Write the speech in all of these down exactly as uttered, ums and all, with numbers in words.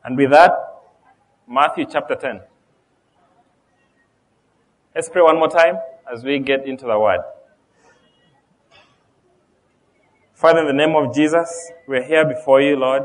And with that, Matthew chapter ten. Let's pray one more time as we get into the word. Father, in the name of Jesus, we're here before you, Lord.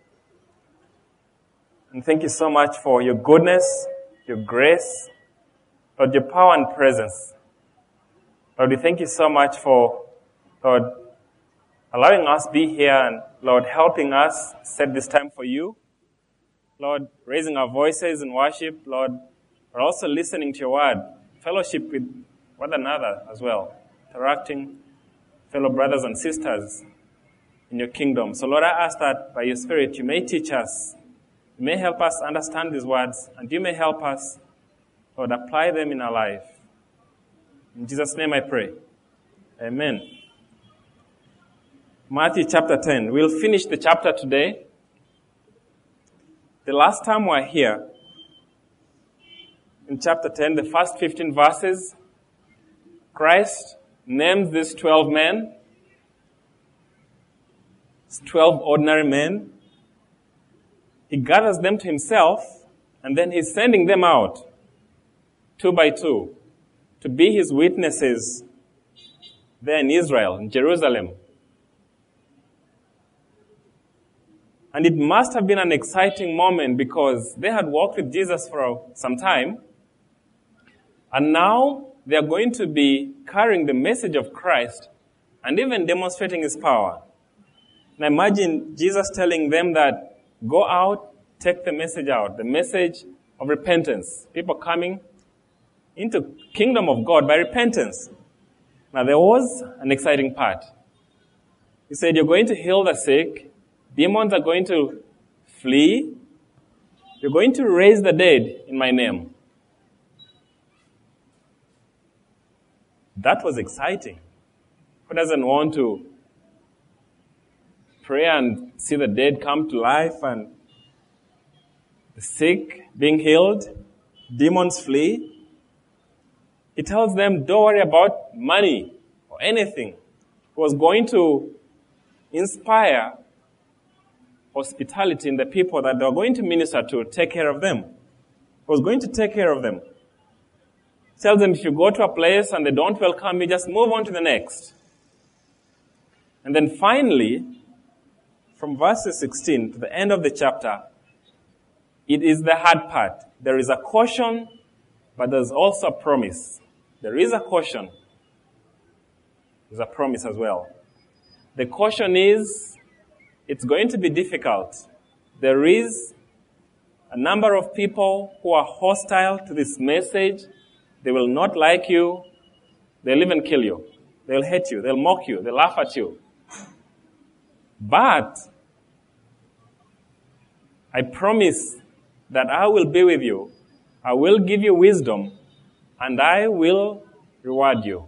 And thank you so much for your goodness, your grace, Lord, your power and presence. Lord, we thank you so much for, Lord, allowing us to be here and, Lord, helping us set this time for you. Lord, raising our voices in worship, Lord, but also listening to your word, fellowship with one another as well, interacting fellow brothers and sisters in your kingdom. So, Lord, I ask that by your Spirit you may teach us, you may help us understand these words, and you may help us, Lord, apply them in our life. In Jesus' name I pray. Amen. Matthew chapter ten. We'll finish the chapter today. The last time we were here, in chapter ten, the first fifteen verses, Christ names these twelve men, twelve ordinary men. He gathers them to himself, and then he's sending them out, two by two, to be his witnesses there in Israel, in Jerusalem. And it must have been an exciting moment because they had walked with Jesus for some time. And now they are going to be carrying the message of Christ and even demonstrating his power. And imagine Jesus telling them that, go out, take the message out, the message of repentance. People coming into kingdom of God by repentance. Now there was an exciting part. He said, you're going to heal the sick. Demons are going to flee. You're going to raise the dead in my name. That was exciting. Who doesn't want to pray and see the dead come to life and the sick being healed, demons flee? He tells them, don't worry about money or anything. He was going to inspire hospitality in the people that they were going to minister to, take care of them. He was going to take care of them. He tells them, if you go to a place and they don't welcome you, just move on to the next. And then finally, from verses sixteen to the end of the chapter, it is the hard part. There is a caution, but there's also a promise. There is a caution. There's a promise as well. The caution is, it's going to be difficult. There is a number of people who are hostile to this message. They will not like you. They'll even kill you. They'll hate you. They'll mock you. They'll laugh at you. But I promise that I will be with you. I will give you wisdom, and I will reward you.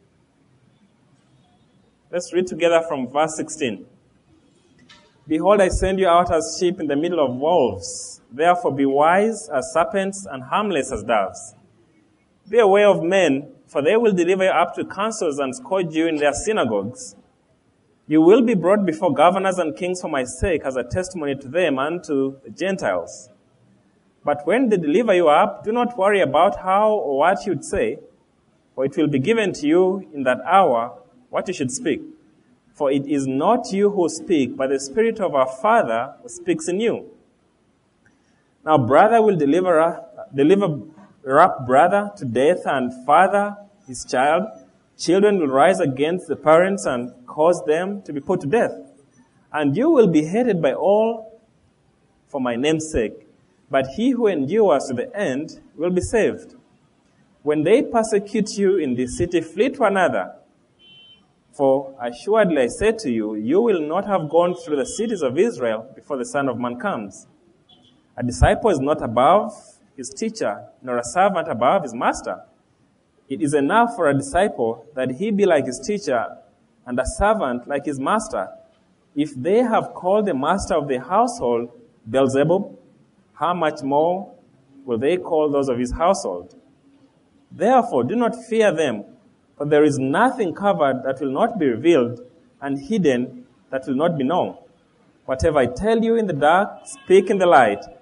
Let's read together from verse sixteen. Behold, I send you out as sheep in the middle of wolves. Therefore be wise as serpents and harmless as doves. Be aware of men, for they will deliver you up to councils and scourge you in their synagogues. You will be brought before governors and kings for my sake as a testimony to them and to the Gentiles. But when they deliver you up, do not worry about how or what you'd say, for it will be given to you in that hour what you should speak. For it is not you who speak, but the Spirit of our Father who speaks in you. Now brother will deliver, deliver up brother to death, and father his child. Children will rise against the parents and cause them to be put to death. And you will be hated by all for my name's sake. But he who endures to the end will be saved. When they persecute you in this city, flee to another. For assuredly I say to you, you will not have gone through the cities of Israel before the Son of Man comes. A disciple is not above his teacher, nor a servant above his master. It is enough for a disciple that he be like his teacher, and a servant like his master. If they have called the master of the household Beelzebub, how much more will they call those of his household? Therefore, do not fear them, for there is nothing covered that will not be revealed, and hidden that will not be known. Whatever I tell you in the dark, speak in the light,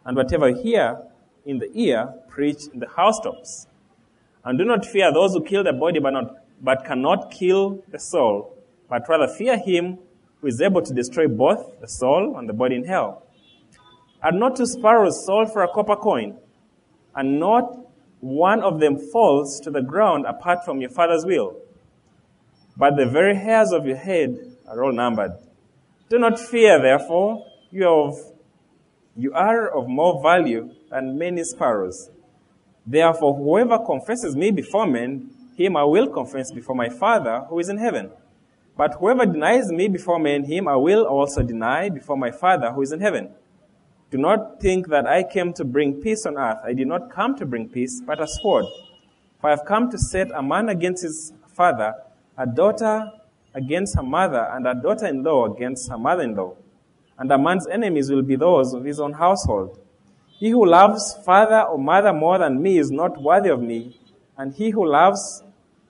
and whatever you hear in the ear, preach in the housetops. And do not fear those who kill the body but, not, but cannot kill the soul, but rather fear him who is able to destroy both the soul and the body in hell. Are not two sparrows sold for a copper coin, and not one of them falls to the ground apart from your Father's will? But the very hairs of your head are all numbered. Do not fear, therefore, you are of, you are of more value than many sparrows. Therefore, whoever confesses me before men, him I will confess before my Father who is in heaven. But whoever denies me before men, him I will also deny before my Father who is in heaven. Do not think that I came to bring peace on earth. I did not come to bring peace, but a sword. For I have come to set a man against his father, a daughter against her mother, and a daughter-in-law against her mother-in-law. And a man's enemies will be those of his own household. He who loves father or mother more than me is not worthy of me, and he who loves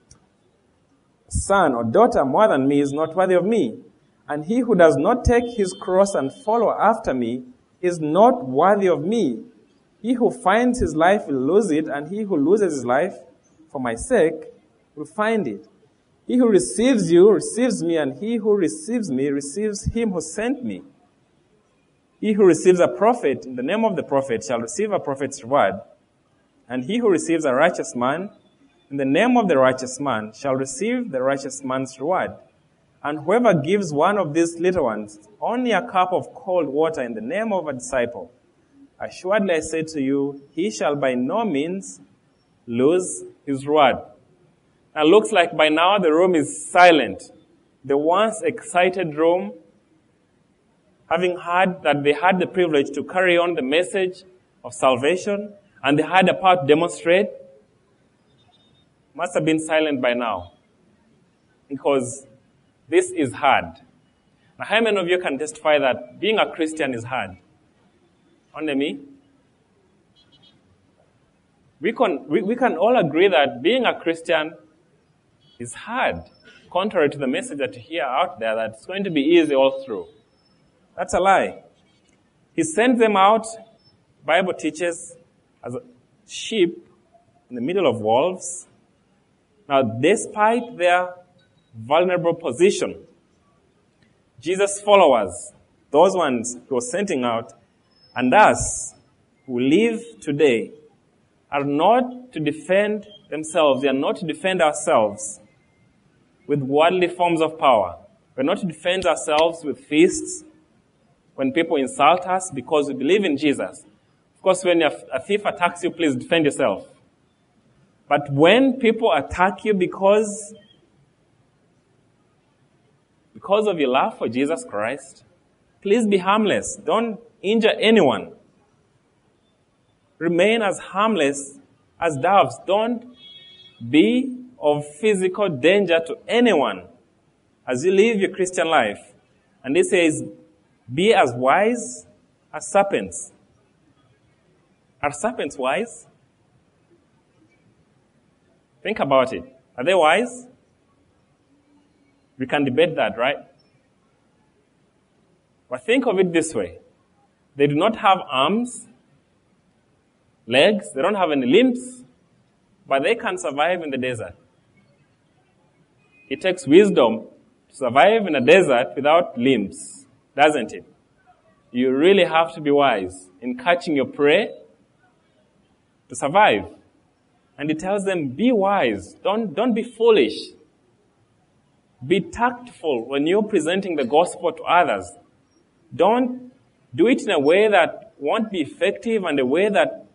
son or daughter more than me is not worthy of me. And he who does not take his cross and follow after me is not worthy of me. He who finds his life will lose it, and he who loses his life for my sake will find it. He who receives you receives me, and he who receives me receives him who sent me. He who receives a prophet in the name of the prophet shall receive a prophet's reward, and he who receives a righteous man in the name of the righteous man shall receive the righteous man's reward. And whoever gives one of these little ones only a cup of cold water in the name of a disciple, assuredly I say to you, he shall by no means lose his reward. Now, it looks like by now the room is silent. The once excited room, having heard that they had the privilege to carry on the message of salvation, and they had a part to demonstrate, must have been silent by now. Because this is hard. Now, how many of you can testify that being a Christian is hard? Only me? We can, we, we can all agree that being a Christian is hard, contrary to the message that you hear out there that it's going to be easy all through. That's a lie. He sent them out, Bible teaches, as sheep in the middle of wolves. Now, despite their vulnerable position, Jesus' followers, those ones who are sending out, and us who live today, are not to defend themselves. They are not to defend ourselves with worldly forms of power. We're not to defend ourselves with fists when people insult us because we believe in Jesus. Of course, when a thief attacks you, please defend yourself. But when people attack you because, because of your love for Jesus Christ, please be harmless. Don't injure anyone. Remain as harmless as doves. Don't be of physical danger to anyone as you live your Christian life. And it says, be as wise as serpents. Are serpents wise? Think about it. Are they wise? We can debate that, right? But think of it this way. They do not have arms, legs, they don't have any limbs, but they can survive in the desert. It takes wisdom to survive in a desert without limbs, doesn't it? You really have to be wise in catching your prey to survive. And he tells them, be wise. Don't, don't be foolish. Be tactful when you're presenting the gospel to others. Don't do it in a way that won't be effective and a way that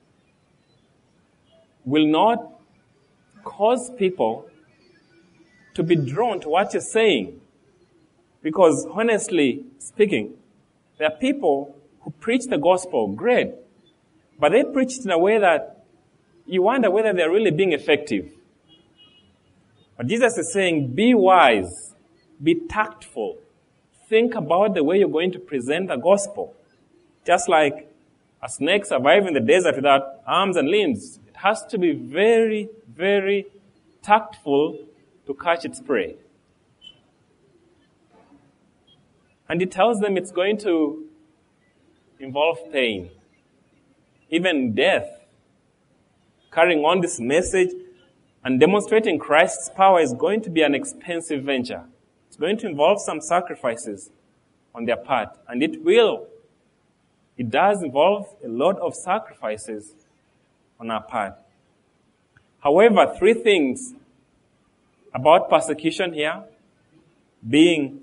will not cause people to be drawn to what you're saying. Because honestly speaking, there are people who preach the gospel, great, but they preach it in a way that you wonder whether they're really being effective. But Jesus is saying, be wise, be tactful, think about the way you're going to present the gospel. Just like a snake survives in the desert without arms and limbs, it has to be very, very tactful to catch its prey. And he tells them it's going to involve pain. even death. Carrying on this message and demonstrating Christ's power is going to be an expensive venture. It's going to involve some sacrifices on their part. And it will. It does involve a lot of sacrifices on our part. However, three things about persecution here: being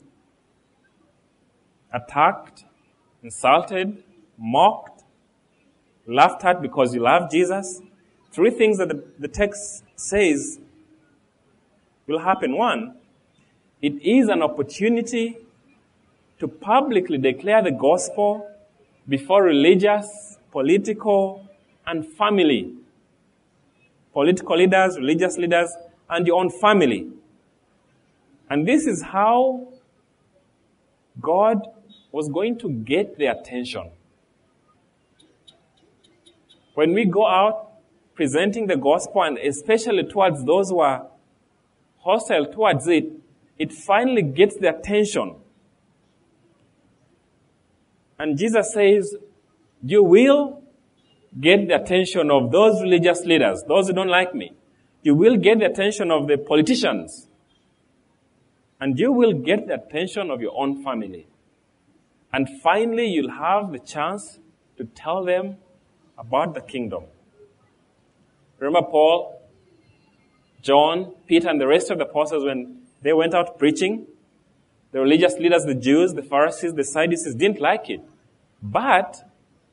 attacked, insulted, mocked, laughed at because you love Jesus. Three things that the, the text says will happen. One, it is an opportunity to publicly declare the gospel before religious, political, and family. Political leaders, religious leaders, and your own family. And this is how God was going to get their attention. When we go out presenting the gospel, and especially towards those who are hostile towards it, it finally gets their attention. And Jesus says, you will get the attention of those religious leaders, those who don't like me. You will get the attention of the politicians. And you will get the attention of your own family. And finally, you'll have the chance to tell them about the kingdom. Remember Paul, John, Peter, and the rest of the apostles, when they went out preaching, the religious leaders, the Jews, the Pharisees, the Sadducees didn't like it. But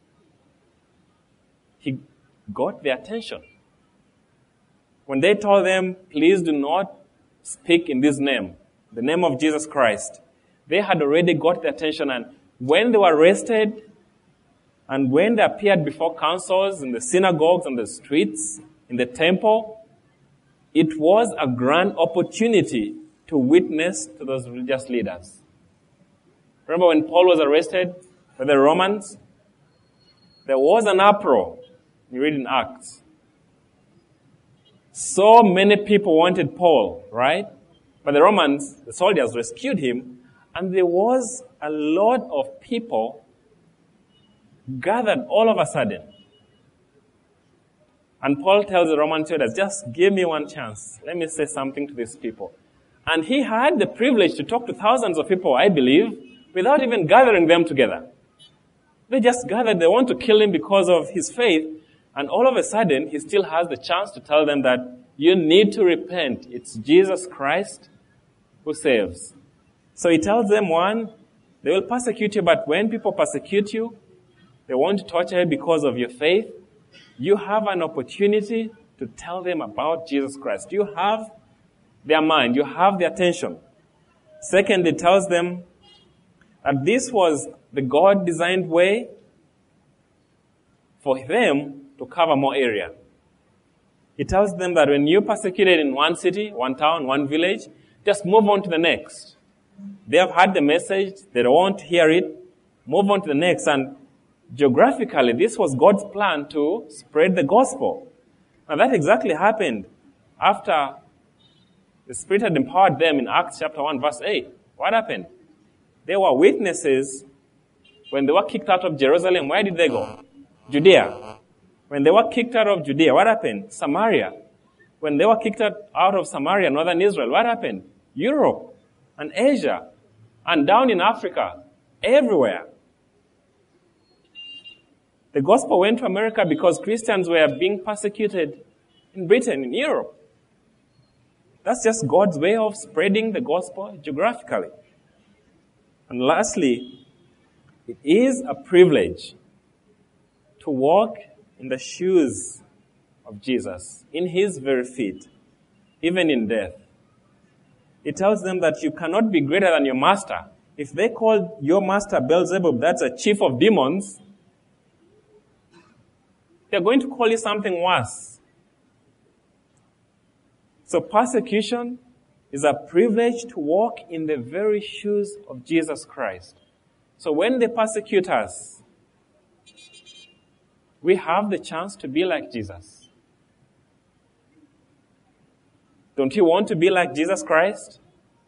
he got their attention. When they told them, please do not speak in this name, the name of Jesus Christ, they had already got their attention. And when they were arrested, and when they appeared before councils in the synagogues, on the streets, in the temple, it was a grand opportunity to witness to those religious leaders. Remember when Paul was arrested by the Romans? There was an uproar. You read in Acts. So many people wanted Paul, right? But the Romans, the soldiers, rescued him, and there was a lot of people gathered all of a sudden. And Paul tells the Roman soldiers, just give me one chance. Let me say something to these people. And he had the privilege to talk to thousands of people, I believe, without even gathering them together. They just gathered, they want to kill him because of his faith. And all of a sudden, he still has the chance to tell them that you need to repent. It's Jesus Christ who saves. So he tells them, one, they will persecute you, but when people persecute you, they want to torture you because of your faith. You have an opportunity to tell them about Jesus Christ. You have their mind. You have their attention. Second, it tells them that this was the God-designed way for them to cover more area. It tells them that when you're persecuted in one city, one town, one village, just move on to the next. They have heard the message. They don't want to hear it. Move on to the next. And geographically, this was God's plan to spread the gospel. And that exactly happened after the Spirit had empowered them in Acts chapter one, verse eight. What happened? They were witnesses when they were kicked out of Jerusalem. Where did they go? Judea. When they were kicked out of Judea, what happened? Samaria. When they were kicked out of Samaria, northern Israel, what happened? Europe and Asia and down in Africa, everywhere. The gospel went to America because Christians were being persecuted in Britain, in Europe. That's just God's way of spreading the gospel geographically. And lastly, it is a privilege to walk in the shoes of Jesus, in his very feet, even in death. It tells them that you cannot be greater than your master. If they call your master Beelzebub, that's a chief of demons, they're going to call you something worse. So persecution is a privilege to walk in the very shoes of Jesus Christ. So when they persecute us, we have the chance to be like Jesus. Don't you want to be like Jesus Christ?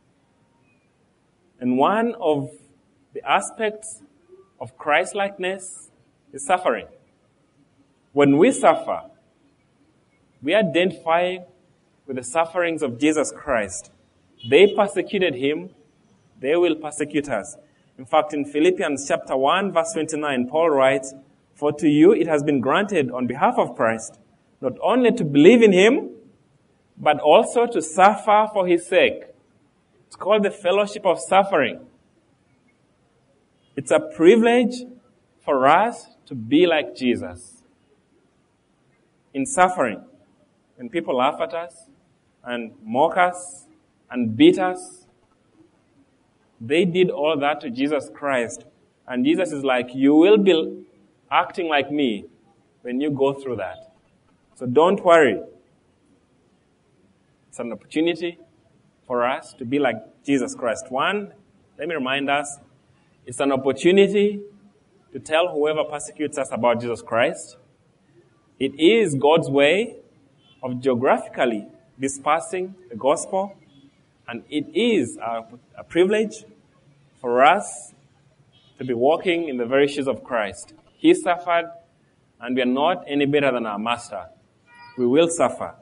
And one of the aspects of Christ-likeness is suffering. When we suffer, we identify with the sufferings of Jesus Christ. They persecuted him, they will persecute us. In fact, in Philippians chapter one, verse twenty-nine, Paul writes, "For to you it has been granted on behalf of Christ, not only to believe in him, but also to suffer for his sake." It's called the fellowship of suffering. It's a privilege for us to be like Jesus. In suffering, when people laugh at us and mock us and beat us, they did all that to Jesus Christ. And Jesus is like, you will be acting like me when you go through that. So don't worry. It's an opportunity for us to be like Jesus Christ. One, let me remind us, it's an opportunity to tell whoever persecutes us about Jesus Christ. It is God's way of geographically dispersing the gospel, and it is a, a privilege for us to be walking in the very shoes of Christ. He suffered, and we are not any better than our master. We will suffer.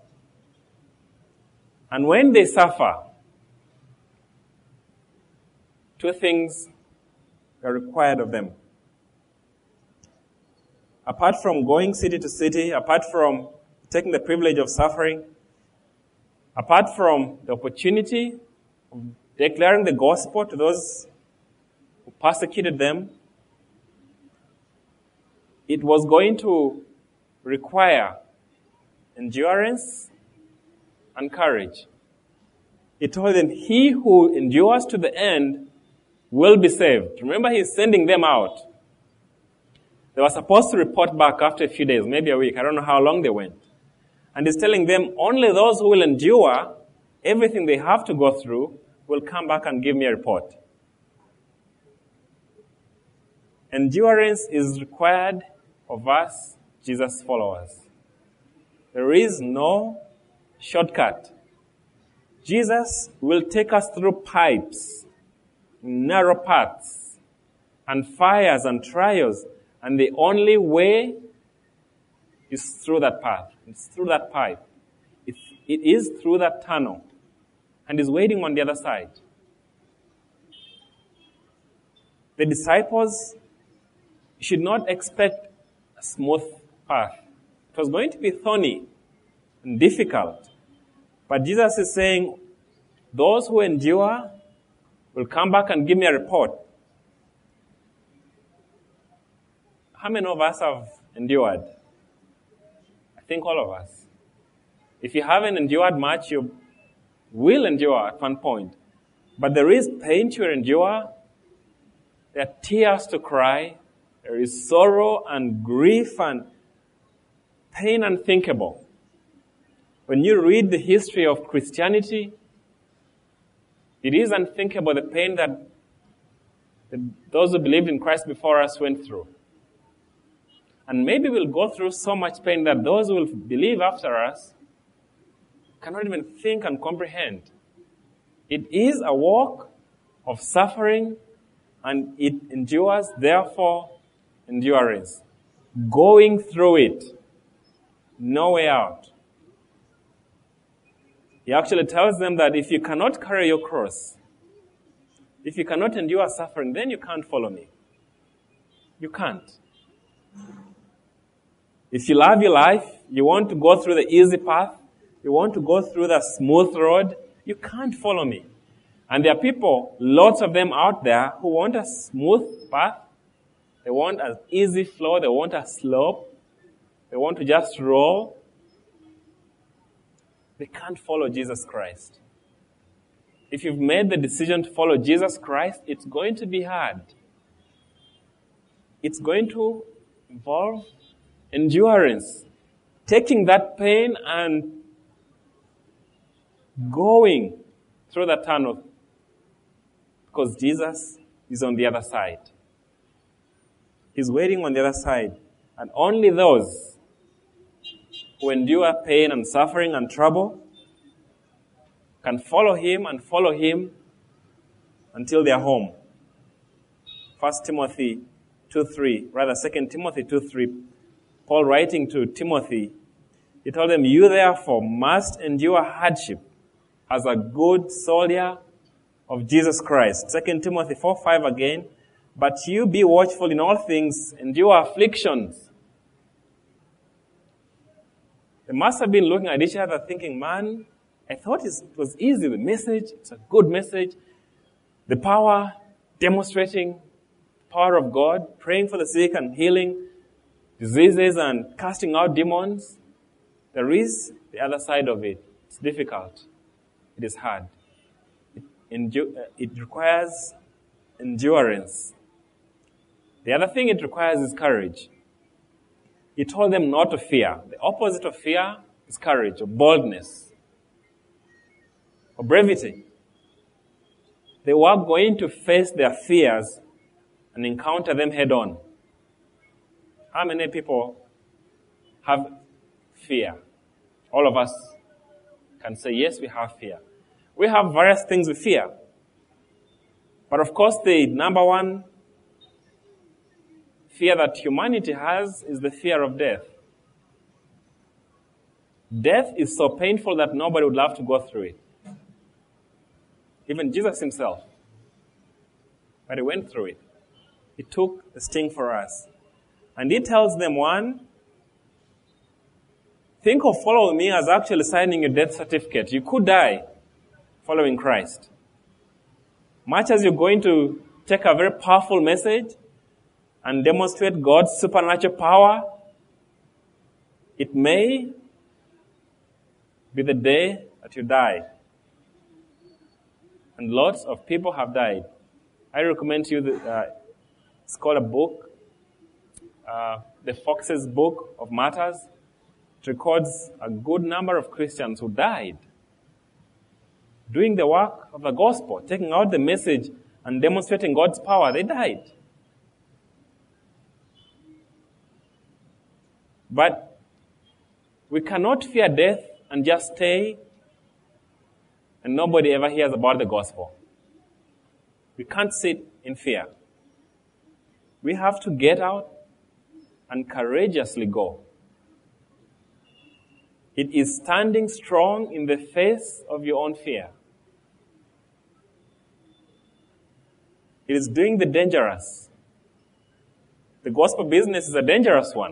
And when they suffer, two things are required of them. Apart from going city to city, apart from taking the privilege of suffering, apart from the opportunity of declaring the gospel to those who persecuted them, it was going to require endurance and courage. He told them, he who endures to the end will be saved. Remember, he's sending them out. They were supposed to report back after a few days, maybe a week. I don't know how long they went. And he's telling them, only those who will endure everything they have to go through will come back and give me a report. Endurance is required of us, Jesus followers. There is no shortcut. Jesus will take us through pipes, narrow paths, and fires and trials, and the only way is through that path. It's through that pipe. It, it is through that tunnel, and is waiting on the other side. The disciples should not expect a smooth path. It was going to be thorny and difficult. But Jesus is saying, those who endure will come back and give me a report. How many of us have endured? I think all of us. If you haven't endured much, you will endure at one point. But there is pain to endure. There are tears to cry. There is sorrow and grief and pain unthinkable. When you read the history of Christianity, it is unthinkable the pain that those who believed in Christ before us went through. And maybe we'll go through so much pain that those who will believe after us cannot even think and comprehend. It is a walk of suffering, and it endures, therefore, endurance. Going through it, no way out. He actually tells them that if you cannot carry your cross, if you cannot endure suffering, then you can't follow me. You can't. If you love your life, you want to go through the easy path, you want to go through the smooth road, you can't follow me. And there are people, lots of them out there, who want a smooth path. They want an easy flow. They want a slope. They want to just roll. They can't follow Jesus Christ. If you've made the decision to follow Jesus Christ, it's going to be hard. It's going to involve endurance. Taking that pain and going through the tunnel. Because Jesus is on the other side. He's waiting on the other side. And only those who endure pain and suffering and trouble can follow him and follow him until they are home. First Timothy two three, rather Second Timothy two three, Paul writing to Timothy, he told them, you therefore must endure hardship as a good soldier of Jesus Christ. Second Timothy four five again, but you be watchful in all things, endure afflictions. They must have been looking at each other thinking, man, I thought it was easy, the message, it's a good message. The power, demonstrating the power of God, praying for the sick and healing diseases and casting out demons. There is the other side of it. It's difficult. It is hard. It, endu- it requires endurance. The other thing it requires is courage. He told them not to fear. The opposite of fear is courage or boldness or brevity. They were going to face their fears and encounter them head on. How many people have fear? All of us can say, yes, we have fear. We have various things we fear. But of course, the number one fear that humanity has is the fear of death. Death is so painful that nobody would love to go through it. Even Jesus himself. But he went through it. He took the sting for us. And he tells them, one, think of following me as actually signing a death certificate. You could die following Christ. Much as you're going to take a very powerful message and demonstrate God's supernatural power, it may be the day that you die. And lots of people have died. I recommend to you that uh, it's called a book, uh, the Fox's Book of Martyrs. It records a good number of Christians who died doing the work of the gospel, taking out the message and demonstrating God's power. They died. But we cannot fear death and just stay and nobody ever hears about the gospel. We can't sit in fear. We have to get out and courageously go. It is standing strong in the face of your own fear. It is doing the dangerous. The gospel business is a dangerous one.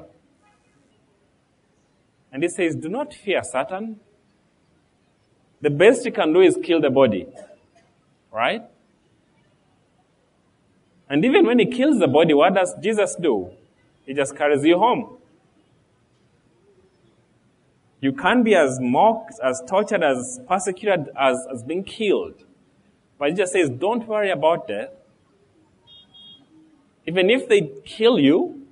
And he says, do not fear Satan. The best you can do is kill the body. Right? And even when he kills the body, what does Jesus do? He just carries you home. You can't be as mocked, as tortured, as persecuted, as, as being killed. But he just says, don't worry about death. Even if they kill you,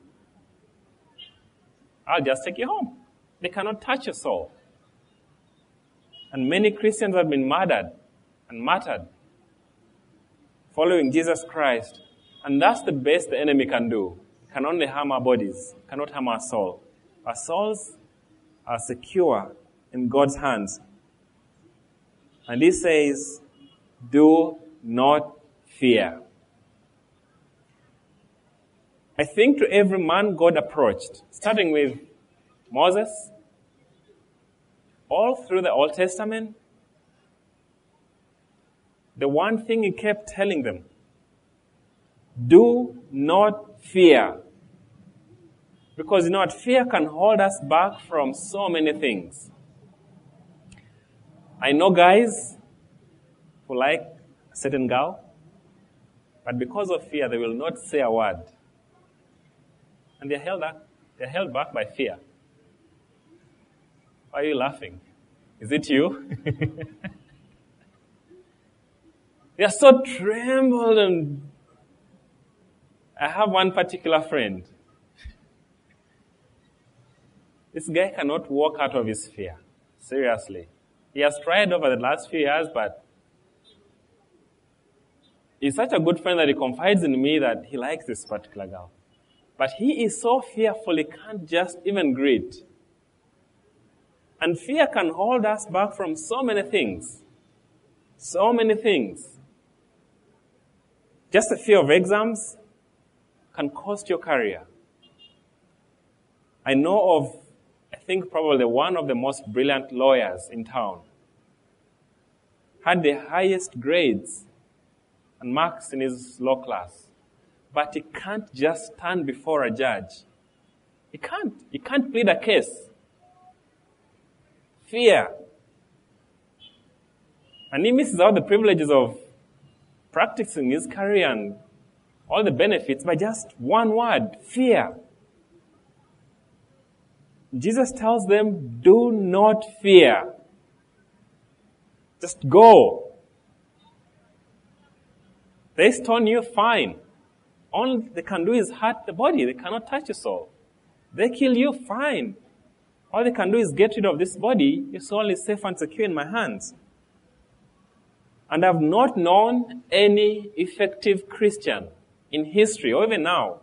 I'll just take you home. They cannot touch your soul. And many Christians have been murdered and martyred following Jesus Christ. And that's the best the enemy can do. It can only harm our bodies, cannot harm our soul. Our souls are secure in God's hands. And he says, do not fear. I think to every man God approached, starting with Moses, all through the Old Testament, the one thing he kept telling them, do not fear. Because you know what, fear can hold us back from so many things. I know guys who like a certain girl, but because of fear, they will not say a word. And they're held back, they're held back by fear. Why are you laughing? Is it you? They are so trembled, and I have one particular friend. This guy cannot walk out of his fear. Seriously. He has tried over the last few years, but he's such a good friend that he confides in me that he likes this particular girl. But he is so fearful, he can't just even greet. And fear can hold us back from so many things. So many things. Just the fear of exams can cost your career. I know of, I think probably one of the most brilliant lawyers in town. Had the highest grades and marks in his law class. But he can't just stand before a judge. He can't. He can't plead a case. Fear. And he misses out the privileges of practicing his career and all the benefits by just one word, fear. Jesus tells them, do not fear. Just go. They stone you, fine. All they can do is hurt the body. They cannot touch your soul. They kill you, fine. All they can do is get rid of this body. Your soul is safe and secure in my hands. And I've not known any effective Christian in history, or even now,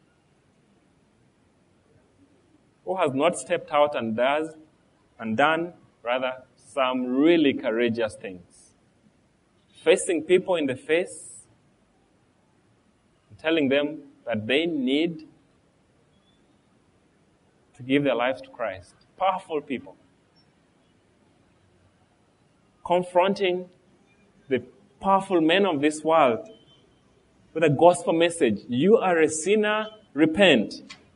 who has not stepped out and does, and done, rather, some really courageous things. Facing people in the face, and telling them that they need to give their lives to Christ. Powerful people. Confronting the powerful men of this world with a gospel message. You are a sinner, repent.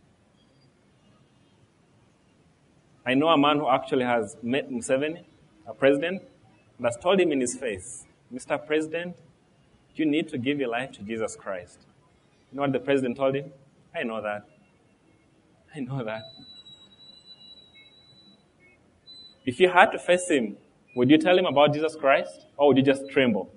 I know a man who actually has met Museveni, a president, and has told him in his face, Mister President, you need to give your life to Jesus Christ. You know what the president told him? I know that. I know that. If you had to face him, would you tell him about Jesus Christ, or would you just tremble?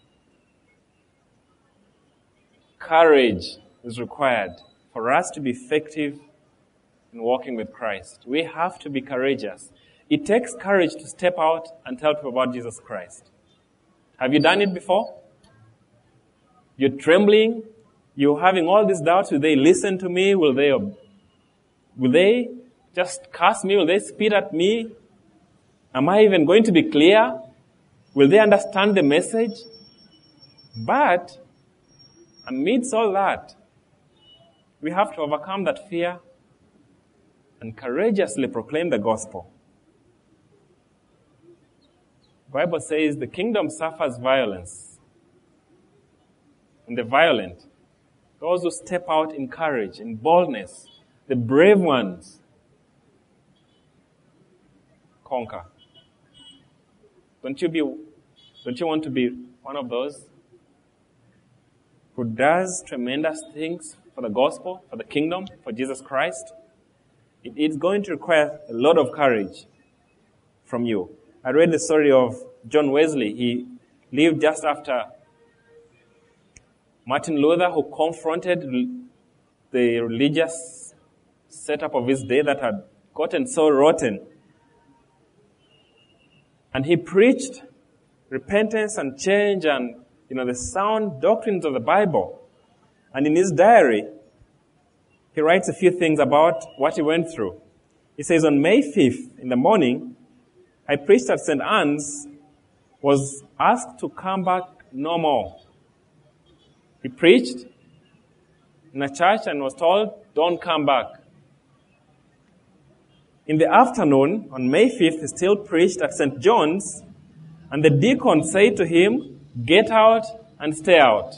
Courage is required for us to be effective in walking with Christ. We have to be courageous. It takes courage to step out and tell people about Jesus Christ. Have you done it before? You're trembling. You're having all these doubts. Will they listen to me? Will they, will they just curse me? Will they spit at me? Am I even going to be clear? Will they understand the message? But amidst all that, we have to overcome that fear and courageously proclaim the gospel. The Bible says the kingdom suffers violence. And the violent, those who step out in courage, in boldness, the brave ones, conquer. Don't you be, don't you want to be one of those who does tremendous things for the gospel, for the kingdom, for Jesus Christ? It is going to require a lot of courage from you. I read the story of John Wesley. He lived just after Martin Luther, who confronted the religious setup of his day that had gotten so rotten. And he preached repentance and change and, you know, the sound doctrines of the Bible. And in his diary, he writes a few things about what he went through. He says, on May fifth in the morning, I preached at Saint Anne's, was asked to come back no more. He preached in a church and was told, don't come back. In the afternoon, on May fifth, he still preached at Saint John's, and the deacon said to him, get out and stay out.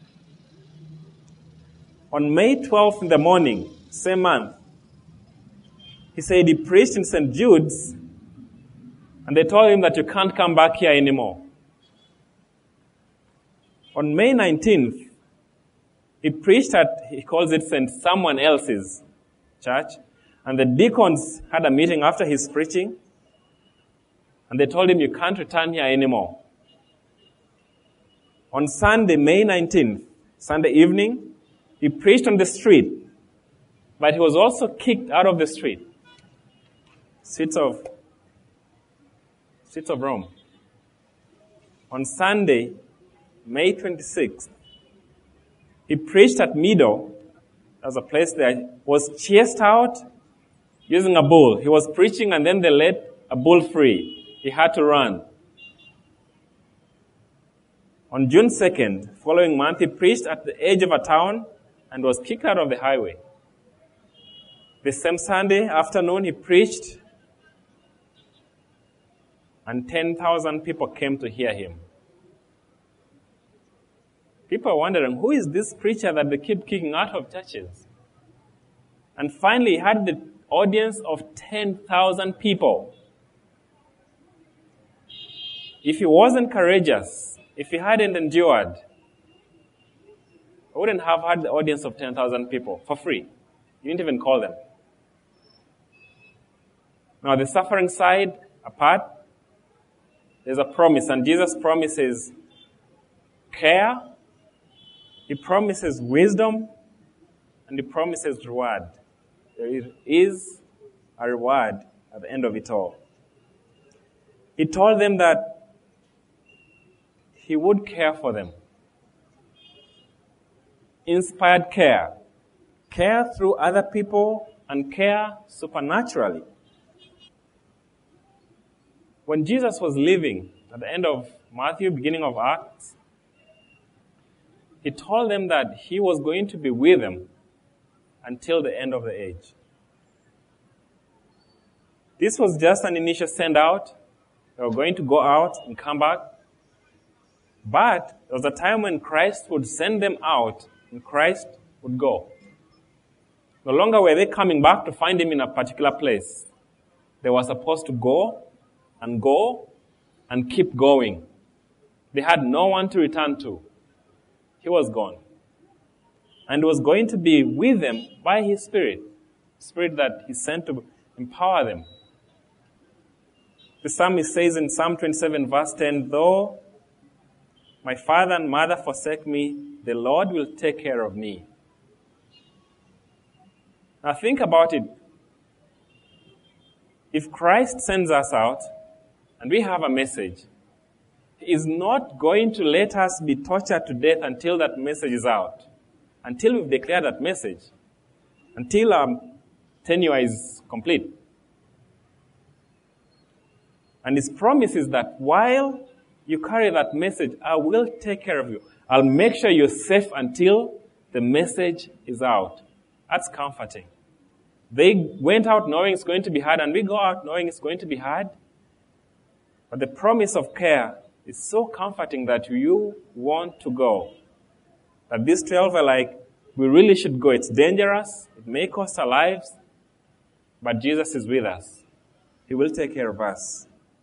On May twelfth in the morning, same month, he said he preached in Saint Jude's, and they told him that you can't come back here anymore. On May nineteenth, he preached at, he calls it Saint Someone Else's church, and the deacons had a meeting after his preaching, and they told him you can't return here anymore. On Sunday, May nineteenth, Sunday evening, he preached on the street, but he was also kicked out of the street. Streets of, streets of Rome. On Sunday, May twenty-sixth, he preached at Meadow. There's a place there. Was chased out using a bull. He was preaching and then they let a bull free. He had to run. On June second, following month, he preached at the edge of a town and was kicked out of the highway. The same Sunday afternoon, he preached, and ten thousand people came to hear him. People are wondering, who is this preacher that they keep kicking out of churches? And finally, he had the audience of ten thousand people. If he wasn't courageous, if he hadn't endured, I wouldn't have had the audience of ten thousand people for free. You didn't even call them. Now, the suffering side apart, there's a promise, and Jesus promises care, he promises wisdom, and he promises reward. There is a reward at the end of it all. He told them that he would care for them. Inspired care. Care through other people and care supernaturally. When Jesus was leaving at the end of Matthew, beginning of Acts, he told them that he was going to be with them until the end of the age. This was just an initial send out. They were going to go out and come back. But there was a time when Christ would send them out and Christ would go. No longer were they coming back to find him in a particular place. They were supposed to go and go and keep going. They had no one to return to. He was gone. And was going to be with them by his Spirit. Spirit that he sent to empower them. The psalmist says in Psalm twenty-seven verse ten, though my father and mother forsake me, the Lord will take care of me. Now think about it. If Christ sends us out and we have a message, he is not going to let us be tortured to death until that message is out. Until we've declared that message. Until our tenure is complete. And his promise is that while you carry that message, I will take care of you. I'll make sure you're safe until the message is out. That's comforting. They went out knowing it's going to be hard, and we go out knowing it's going to be hard. But the promise of care is so comforting that you want to go. That these twelve are like, we really should go. It's dangerous. It may cost our lives. But Jesus is with us. He will take care of us.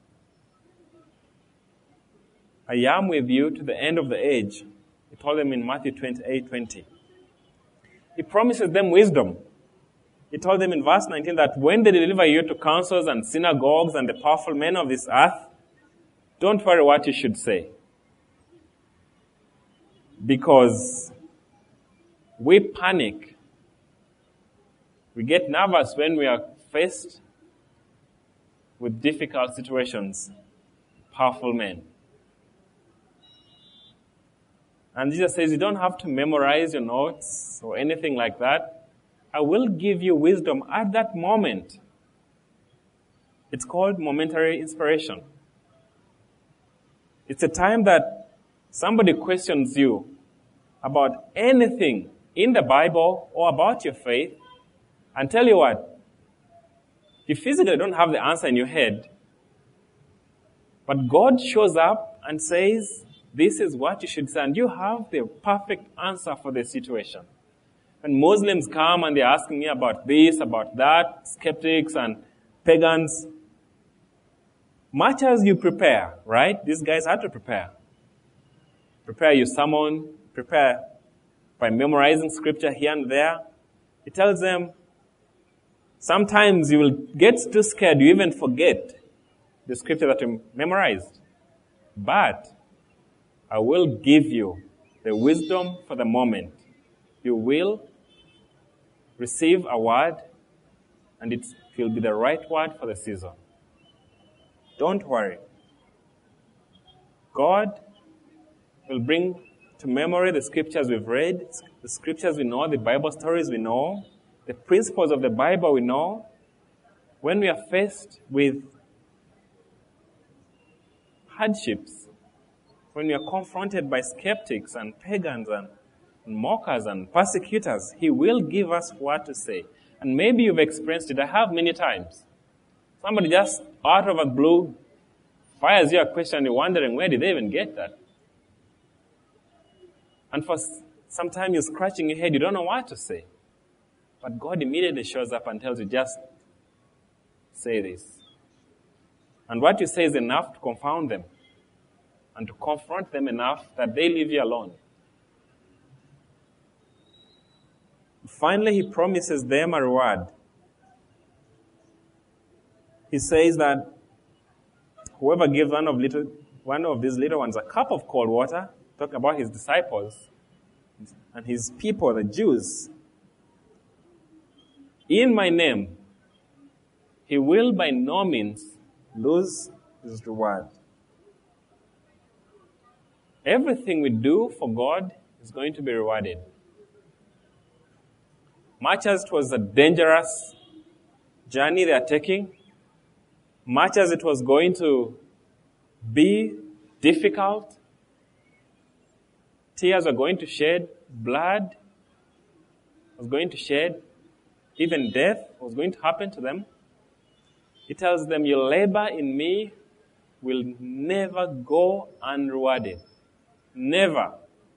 I am with you to the end of the age. He told them in Matthew twenty-eight twenty. He promises them wisdom. He told them in verse nineteen that when they deliver you to councils and synagogues and the powerful men of this earth, don't worry what you should say. Because we panic. We get nervous when we are faced with difficult situations. Powerful men. And Jesus says, you don't have to memorize your notes or anything like that. I will give you wisdom at that moment. It's called momentary inspiration. It's a time that somebody questions you about anything in the Bible or about your faith, and tell you what, you physically don't have the answer in your head, but God shows up and says, this is what you should say, and you have the perfect answer for the situation. When Muslims come and they're asking me about this, about that, skeptics and pagans, much as you prepare, right? These guys had to prepare. Prepare your sermon, prepare by memorizing scripture here and there. It tells them, sometimes you will get too scared, you even forget the scripture that you memorized. But I will give you the wisdom for the moment. You will receive a word, and it will be the right word for the season. Don't worry. God will bring to memory the scriptures we've read, the scriptures we know, the Bible stories we know, the principles of the Bible we know. When we are faced with hardships, when we are confronted by skeptics and pagans and mockers and persecutors, He will give us what to say. And maybe you've experienced it. I have many times. Somebody just out of a blue fires you a question and you're wondering, where did they even get that? And for some time you're scratching your head, you don't know what to say. But God immediately shows up and tells you, just say this. And what you say is enough to confound them and to confront them enough that they leave you alone. Finally, he promises them a reward. He says that whoever gives one of little, one of these little ones a cup of cold water, talk about his disciples and his people, the Jews, in my name, he will by no means lose his reward. Everything we do for God is going to be rewarded. Much as it was a dangerous journey they are taking, much as it was going to be difficult, tears are going to shed, blood was going to shed, even death was going to happen to them. He tells them, your labor in me will never go unrewarded. Never.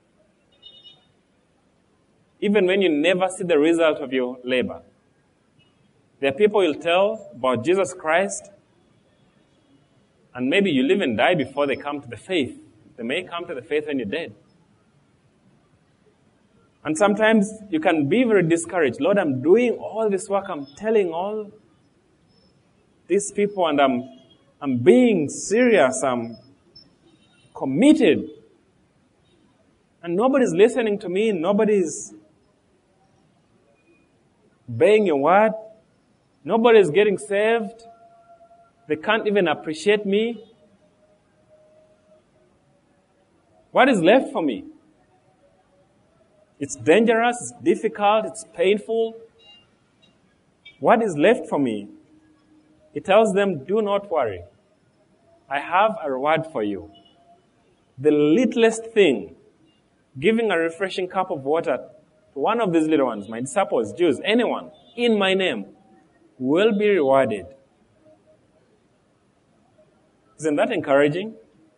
Even when you never see the result of your labor. There are people you'll tell about Jesus Christ, and maybe you'll even die before they come to the faith. They may come to the faith when you're dead. And sometimes you can be very discouraged. Lord, I'm doing all this work. I'm telling all these people, and I'm, I'm being serious. I'm committed. And nobody's listening to me. Nobody's obeying your word. Nobody's getting saved. They can't even appreciate me. What is left for me? It's dangerous, it's difficult, it's painful. What is left for me? He tells them, do not worry. I have a reward for you. The littlest thing, giving a refreshing cup of water to one of these little ones, my disciples, Jews, anyone, in my name, will be rewarded. Isn't that encouraging?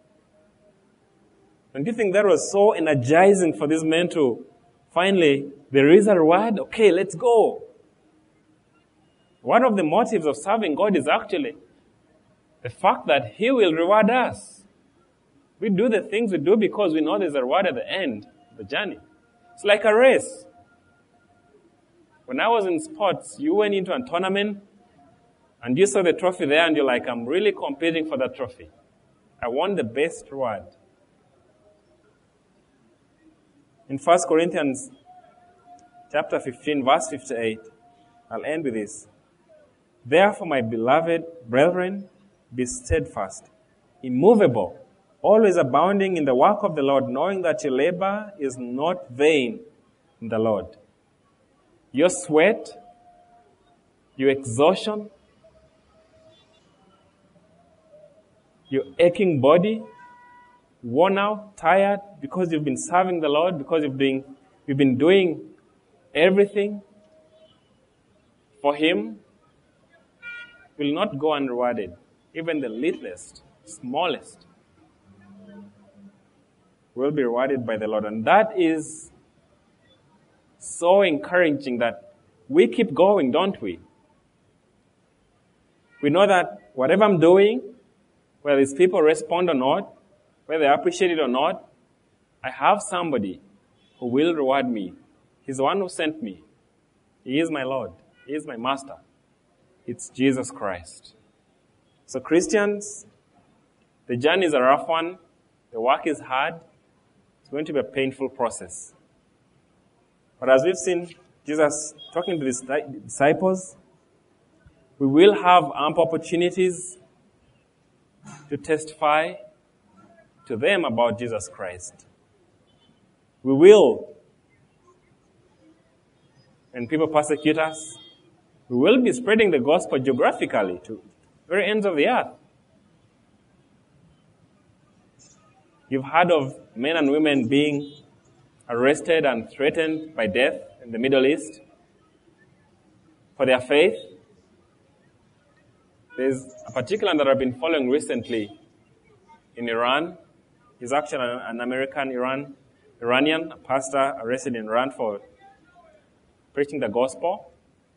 Don't you think that was so energizing for these men to finally, there is a reward? Okay, let's go. One of the motives of serving God is actually the fact that He will reward us. We do the things we do because we know there's a reward at the end of the journey. It's like a race. When I was in sports, you went into a tournament and you saw the trophy there and you're like, I'm really competing for that trophy. I want the best reward. In First Corinthians chapter fifteen, verse fifty-eight, I'll end with this. Therefore, my beloved brethren, be steadfast, immovable, always abounding in the work of the Lord, knowing that your labor is not vain in the Lord. Your sweat, your exhaustion, your aching body, worn out, tired, because you've been serving the Lord, because you've been, you've been doing everything for Him, will not go unrewarded. Even the littlest, smallest, will be rewarded by the Lord. And that is so encouraging that we keep going, don't we? We know that whatever I'm doing, whether these people respond or not, whether they appreciate it or not, I have somebody who will reward me. He's the one who sent me. He is my Lord. He is my Master. It's Jesus Christ. So Christians, the journey is a rough one. The work is hard. It's going to be a painful process. But as we've seen Jesus talking to his disciples, we will have ample opportunities to testify to them about Jesus Christ. We will, when people persecute us, we will be spreading the gospel geographically to very ends of the earth. You've heard of men and women being arrested and threatened by death in the Middle East. for their faith. There's a particular that I've been following recently in Iran. He's actually an American Iran, Iranian pastor arrested in Iran for preaching the gospel.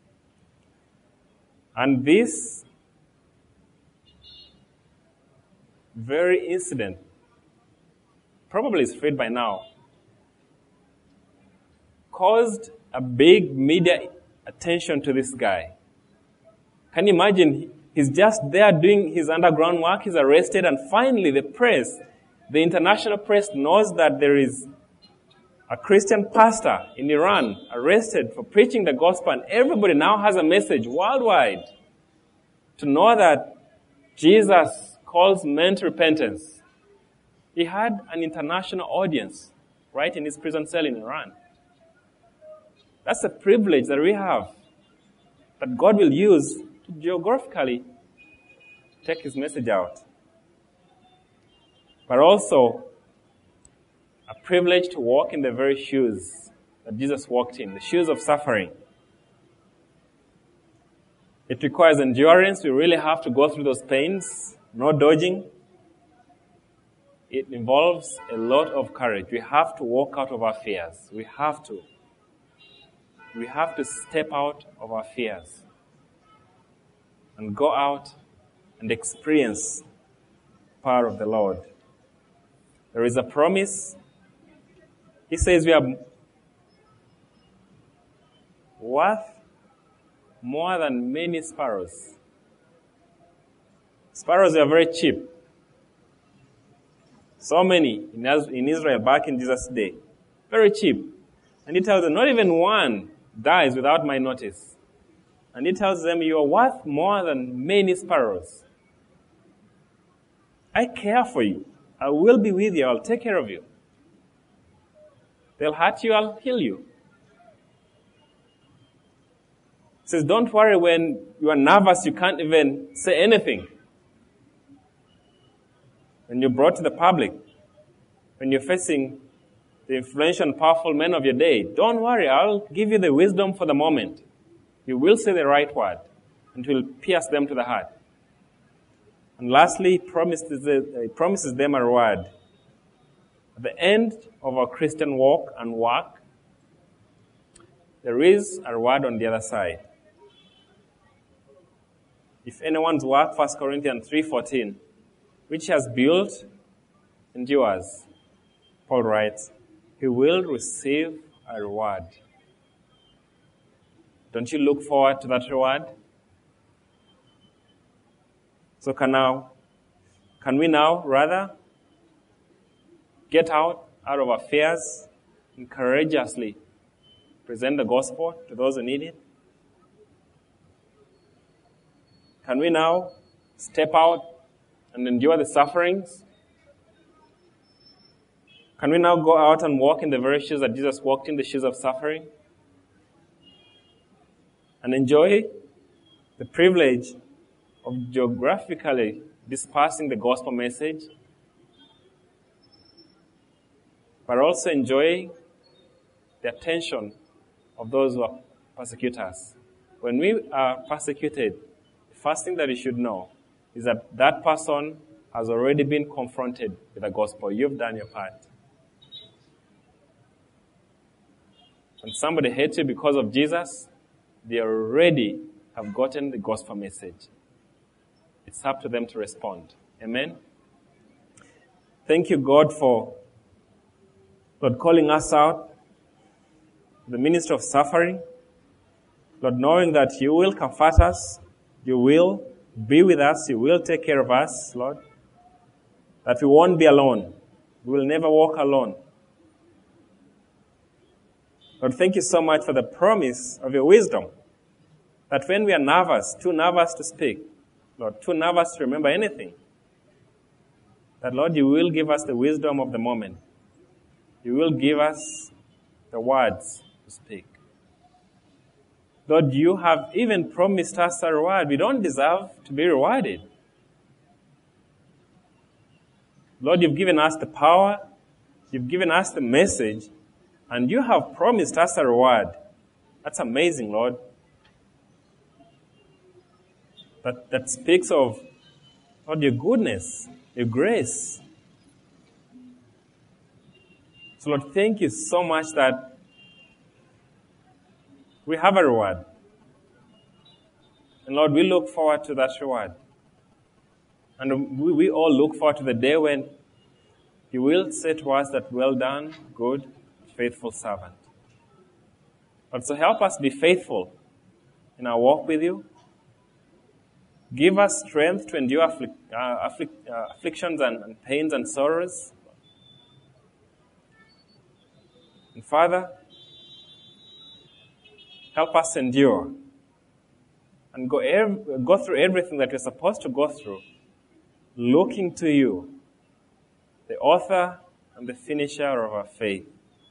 And this very incident, probably is freed by now, caused a big media attention to this guy. Can you imagine? He's just there doing his underground work. He's arrested, and finally the press, the international press, knows that there is a Christian pastor in Iran arrested for preaching the gospel, and everybody now has a message worldwide to know that Jesus calls men to repentance. He had an international audience right in his prison cell in Iran. That's a privilege that we have, that God will use to geographically take his message out. But also a privilege to walk in the very shoes that Jesus walked in, the shoes of suffering. It requires endurance. We really have to go through those pains, no dodging. It involves a lot of courage. We have to walk out of our fears. We have to. We have to step out of our fears and go out and experience the power of the Lord. There is a promise. He says we are worth more than many sparrows. Sparrows are very cheap. So many in Israel back in Jesus' day. Very cheap. And he tells them, not even one dies without my notice. And he tells them, you are worth more than many sparrows. I care for you. I will be with you. I'll take care of you. They'll hurt you. I'll heal you. He says, don't worry when you are nervous, you can't even say anything. When you're brought to the public, when you're facing the influential and powerful men of your day, don't worry, I'll give you the wisdom for the moment. You will say the right word, and it will pierce them to the heart. And lastly, he promises, he promises them a reward. At the end of our Christian walk and work, there is a reward on the other side. If anyone's work, First Corinthians three fourteen, which has built endures, Paul writes, he will receive a reward. Don't you look forward to that reward? So can now, can we now rather get out, out of our fears and courageously present the gospel to those who need it? Can we now step out and endure the sufferings? Can we now go out and walk in the very shoes that Jesus walked in, the shoes of suffering? And enjoy the privilege of geographically dispersing the gospel message, but also enjoy the attention of those who are persecute us. When we are persecuted, the first thing that you should know is that that person has already been confronted with the gospel. You've done your part. When somebody hates you because of Jesus, they already have gotten the gospel message. It's up to them to respond. Amen? Thank you, God, for Lord calling us out, the ministry of suffering. Lord, knowing that you will comfort us, you will be with us, you will take care of us, Lord. That we won't be alone. We will never walk alone. Lord, thank you so much for the promise of your wisdom. That when we are nervous, too nervous to speak, Lord, too nervous to remember anything, that, Lord, you will give us the wisdom of the moment. You will give us the words to speak. Lord, you have even promised us a reward. We don't deserve to be rewarded. Lord, you've given us the power, you've given us the message, and you have promised us a reward. That's amazing, Lord. that, that speaks of, Lord, your goodness, your grace. So, Lord, thank you so much that we have a reward. And, Lord, we look forward to that reward. And we, we all look forward to the day when you will say to us that, well done, good, faithful servant. But so help us be faithful in our walk with you. Give us strength to endure afflic- uh, afflic- uh, afflictions and, and pains and sorrows. And Father, help us endure and go, ev- go through everything that we're supposed to go through, looking to you, the author and the finisher of our faith.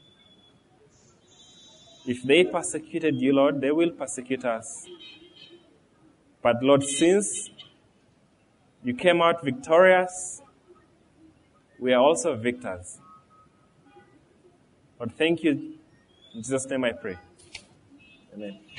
If they persecuted you, Lord, they will persecute us. But Lord, since you came out victorious, we are also victors. Lord, thank you. In Jesus' name I pray. Amen.